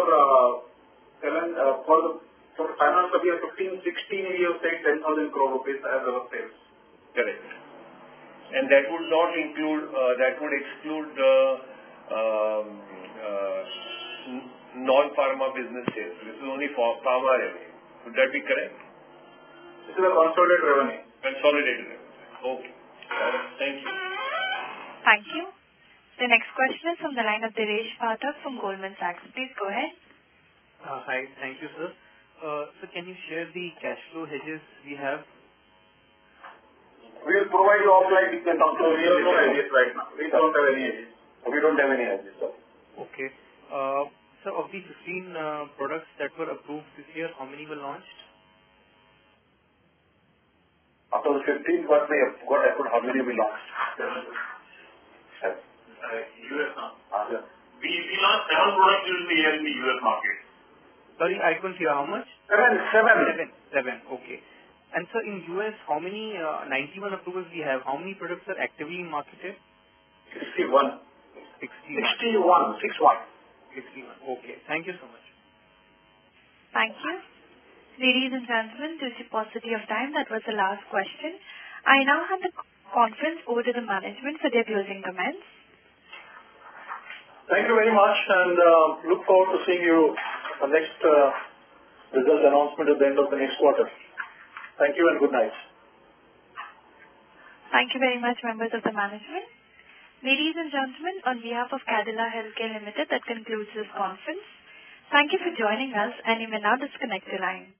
the financial year 15-16, we have said 10,000 crore rupees as our sales.
Correct. And that would not include, that would exclude the non-pharma business sales. This is only for pharma revenue. Would that be correct?
This is a consolidated revenue.
Consolidated revenue. Okay. Thank you.
Thank you. The next question is from the line of Dinesh Pathak from Goldman Sachs. Please go ahead.
Hi. Thank you, sir. So can you share the cash flow hedges we have?
We will provide you offline. We can talk to you. We have no hedges right now. We don't have any hedges. We don't have any hedges, sir.
Okay. So of the 15 products that were approved this year, how many were launched?
After the 15, what happened? How many we launched?
US now. We launched 7 products during the year in the US market.
Sorry, I couldn't hear. How much?
7.
7. Okay. And so in US, how many 91 approvals we have? How many products are actively marketed?
61. 61.
61. Okay. Thank you so much.
Thank you. Ladies and gentlemen, due to paucity of time, that was the last question. I now hand the conference over to the management for their closing comments.
Thank you very much and look forward to seeing you the next result announcement at the end of the next quarter. Thank you and good night.
Thank you very much, members of the management. Ladies and gentlemen, on behalf of Cadila Healthcare Limited, that concludes this conference. Thank you for joining us and you may now disconnect your line.